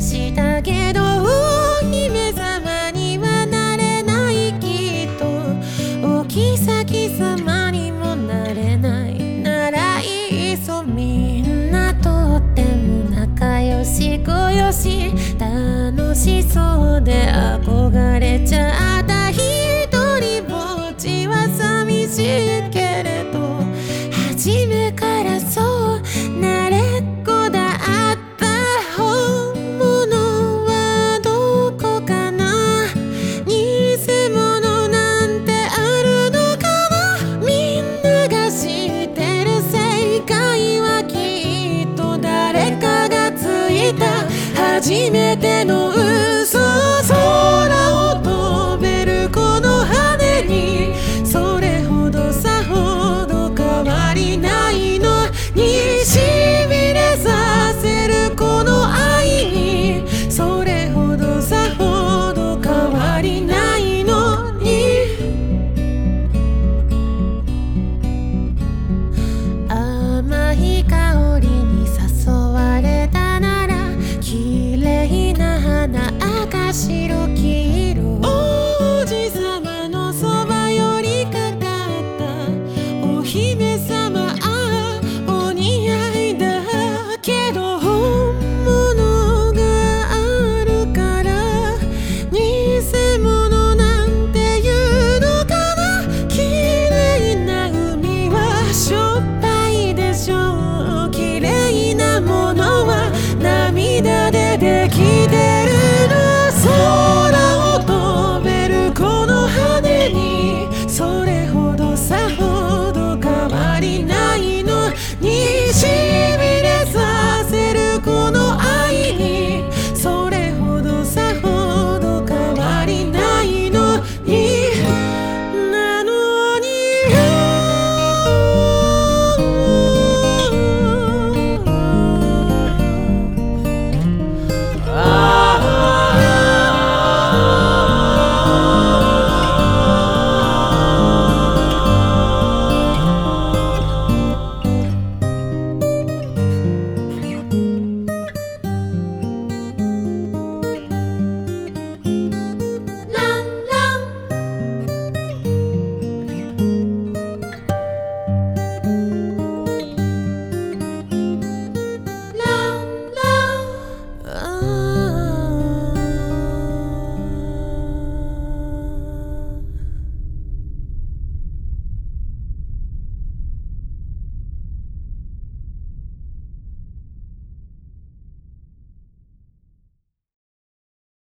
したけどお姫様にはなれないきっとお妃様にもなれないならいっそみんなとっても仲良しごよし楽しそうで憧れちゃった一人ぼっちは寂しいけれど初めからそう慣れっこだった本物はどこかな偽物なんてあるのかなみんなが知ってる正解はきっと誰かがついた初めての嘘空を飛べるこの羽にそれほどさほど変わりないのにしびれさせるこの愛にそれほどさほど変わりないのに甘い香りに誘われたなら綺麗な花赤白